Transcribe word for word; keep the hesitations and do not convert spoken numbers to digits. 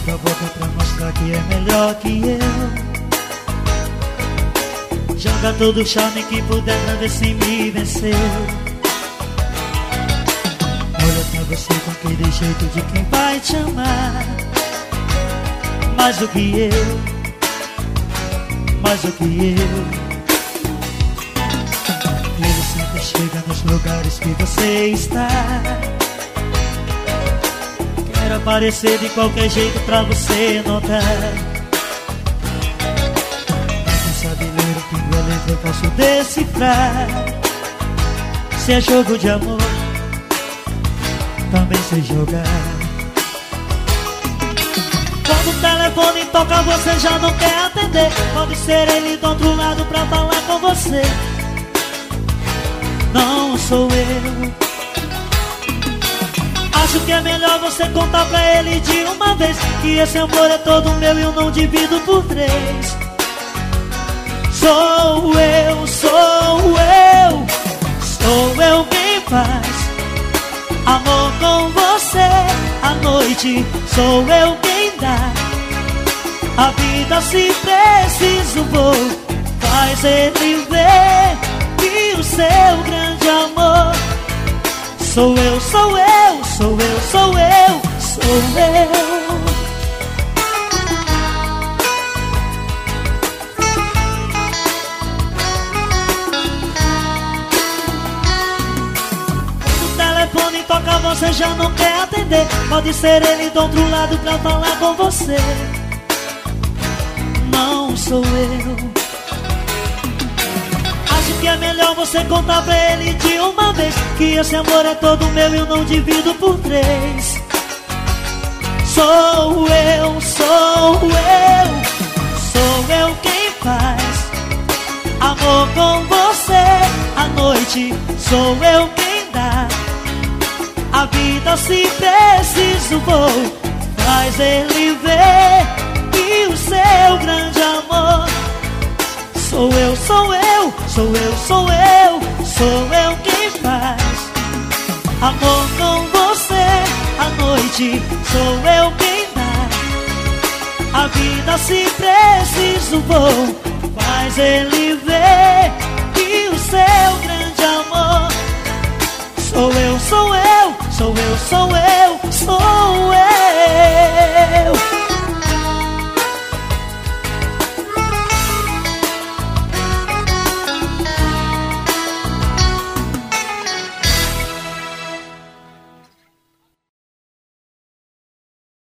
sua boca pra mostrar que é melhor que eu. Joga todo o charme que puder pra ver se me venceu. Olha pra você com aquele jeito de quem vai te amar. Mais do que eu, mais do que eu. Ele sempre chega nos lugares que você está. Quero aparecer de qualquer jeito pra você notar. Quem sabe ler o pingo a letra eu posso decifrar. Se é jogo de amor, também sei jogar. Quando o telefone toca você já não quer atender. Pode ser ele do outro lado pra falar com você. Não sou eu. Acho que é melhor você contar pra ele de uma vez que esse amor é todo meu e eu não divido por três. Sou eu, sou eu, sou eu quem faz amor com você à noite. Sou eu quem dá a vida se preciso vou. Faz ele ver que o seu grande amor sou eu, sou eu, sou eu, sou eu, sou eu. Quando o telefone toca você já não quer atender. Pode ser ele do outro lado pra falar com você. Não sou eu. Acho que é melhor você contar pra ele de uma vez que esse amor é todo meu e eu não divido por três. Sou eu, sou eu, sou eu quem faz amor com você à noite. Sou eu quem dá a vida se preciso vou. Faz ele ver que o seu grande amor sou eu, sou eu, sou eu, sou eu, sou eu quem faz amor com você à noite. Sou eu quem dá a vida se preciso vou. Faz ele ver que o seu grande amor sou eu, sou eu, sou eu, sou eu, sou eu.